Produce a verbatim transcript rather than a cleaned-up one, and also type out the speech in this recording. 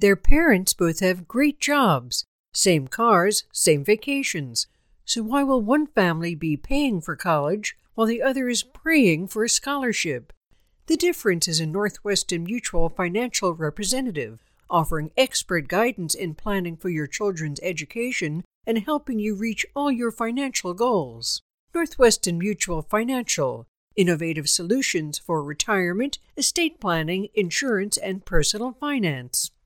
Their parents both have great jobs, same cars, same vacations. So why will one family be paying for college while the other is praying for a scholarship? The difference is a Northwestern Mutual financial representative, offering expert guidance in planning for your children's education and helping you reach all your financial goals. Northwestern Mutual Financial, innovative solutions for retirement, estate planning, insurance, and personal finance.